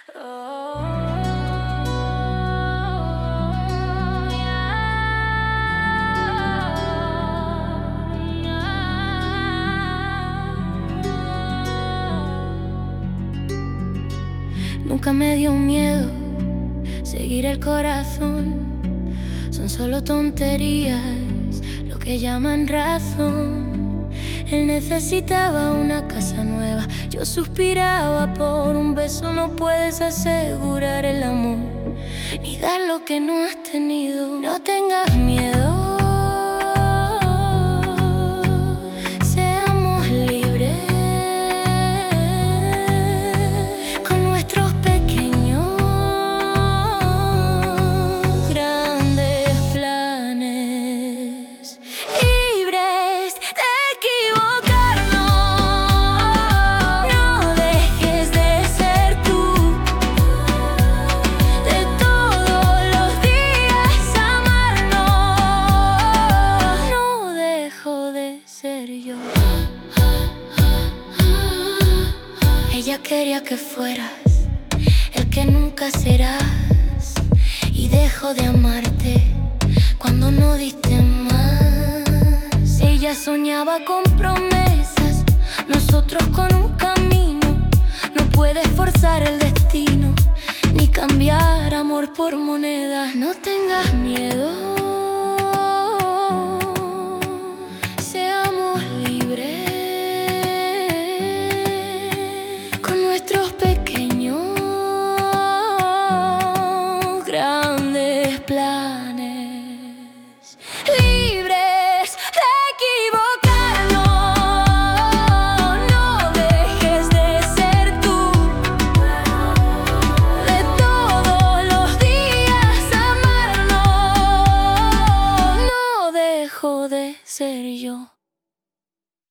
Oh, Nunca me dio miedo seguir el corazón. Son solo tonterías lo que llaman razón. Él necesitaba una casa nueva, yo suspiraba por un beso. No puedes asegurar el amor ni dar lo que no has tenido. No tengas miedo, seamos libres con nuestros pequeños grandes planes. Libres de equivocarnos, no dejes de ser tú. De todos los días amarnos, no dejo de ser yo. Ella quería que fueras el que nunca serás, y dejo de amarte cuando no diste más. Ella soñaba con promesas, nosotros con un camino. No puedes forzar el destino, ni cambiar amor por monedas. No tengas miedo, seamos libres con nuestros pequeños grandes planes. Libres de equivocarnos, no dejes de ser tú. De todos los días amarnos, no dejo de ser yo.